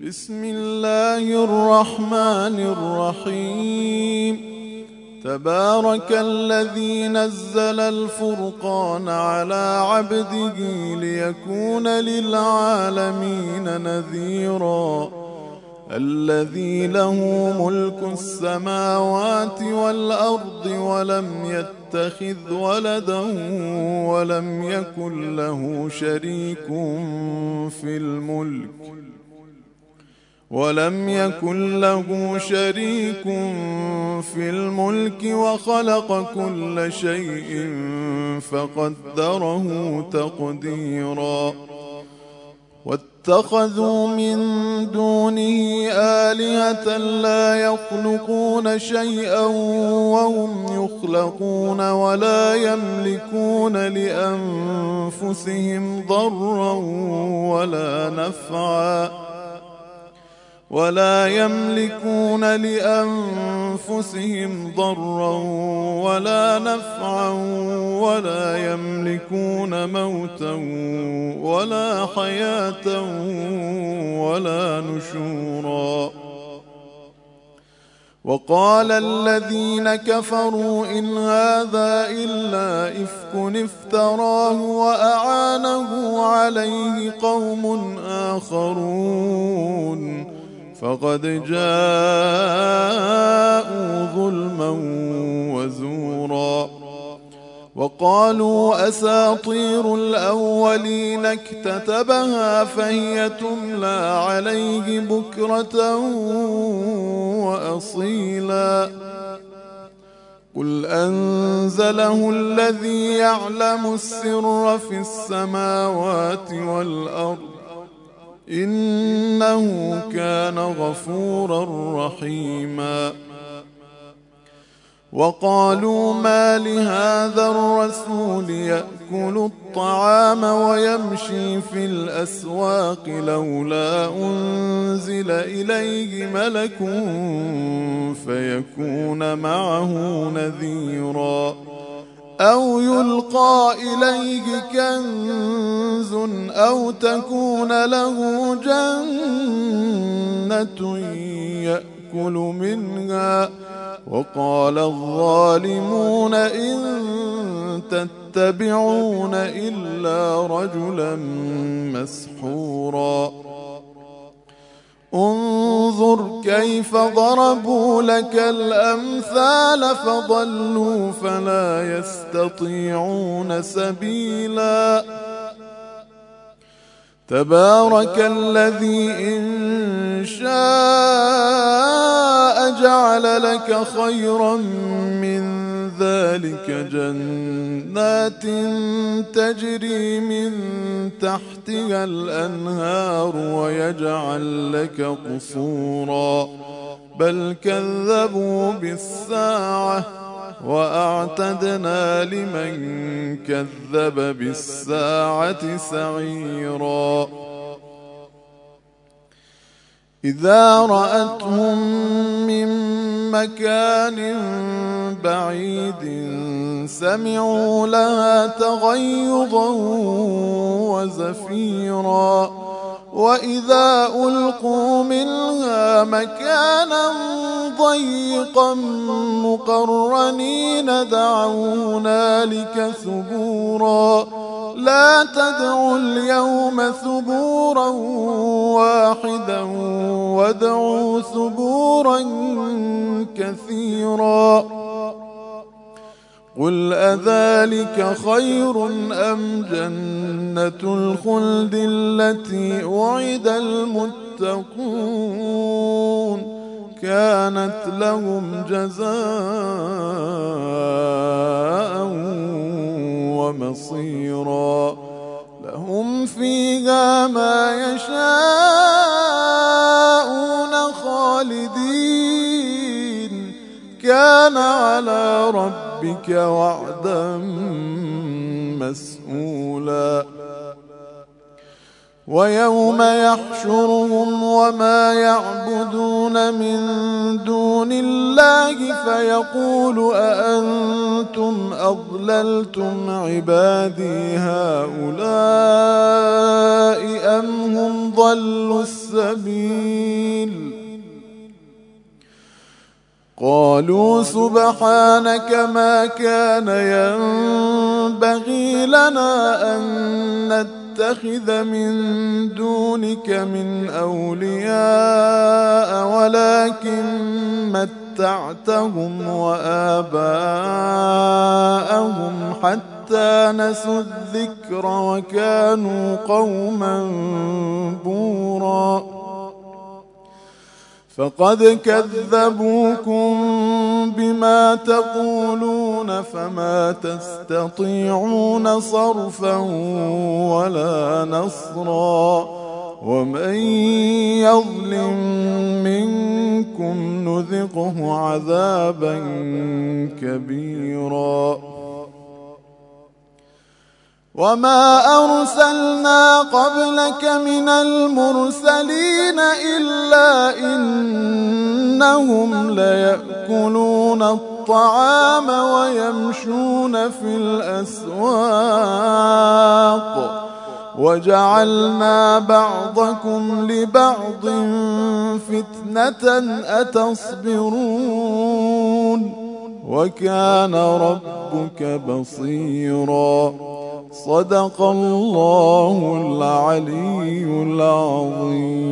بسم الله الرحمن الرحيم. تبارك الذي نزل الفرقان على عبده ليكون للعالمين نذيرا. الذي له ملك السماوات والأرض ولم يتخذ ولدا ولم يكن له شريك في الملك وخلق كل شيء فقدره تقديرا. واتخذوا من دونه آلهة لا يخلقون شيئا وهم يخلقون ولا يملكون لأنفسهم ضرا ولا نفعا ولا يملكون موتا ولا حياة ولا نشورا. وقال الذين كفروا إن هذا إلا إفك افتراه وأعانه عليه قوم آخرون فقد جاءوا ظلما وزورا. وقالوا أساطير الأولين اكتتبها فهي تملى عليه بكرة وأصيلا. قل أنزله الذي يعلم السر في السماوات والأرض إنه كان غفورا رحيما. وقالوا ما لهذا الرسول يأكل الطعام ويمشي في الأسواق لولا أنزل إليه ملك فيكون معه نذيرا أو يلقى إليه كنز أو تكون له جنة يأكل منها. وقال الظالمون إن تتبعون إلا رجلا مسحورا. انظر كيف ضربوا لك الأمثال فضلوا فلا يستطيعون سبيلا. تبارك الذي إن شاء جعل لك خيرا من ذلك جنات تجري من تحتها الأنهار ويجعل لك قصورا بل كذبوا بالساعة وأعتدنا لمن كذب بالساعة سعيرا. إذا رأتهم من مكان بعيد سمعوا لها تغيظا وزفيرا. وإذا ألقوا منها مكانا ضيقا مقرنين دعوا هنالك ثبورا. لا تدعوا اليوم ثبورا واحدا وادعوا ثبورا كثيرا. قل أذلك خير أم جنة الخلد التي وعد المتقون كانت لهم جزاء ومصيرا. لهم فيها ما يشاءون خالدين كان على ربك وعدا مسئولا. ويوم يحشرهم وما يعبدون من دون الله فيقول أأنتم أضللتم عبادي هؤلاء أم هم ضلوا السبيل السبيل قالوا سبحانك ما كان ينبغي لنا أن نتخذ من دونك من أولياء ولكن متعتهم وآباءهم حتى نسوا الذكر وكانوا قوما بورا فقد كذبوكم بما تقولون فما تستطيعون صرفا ولا نصرا ومن يظلم منكم نذقه عذابا كبيرا وما أرسلنا قبلك من المرسلين إلا إنهم ليأكلون الطعام ويمشون في الأسواق وجعلنا بعضكم لبعض فتنة أتصبرون وكان ربك بصيرا صدق الله العلي العظيم.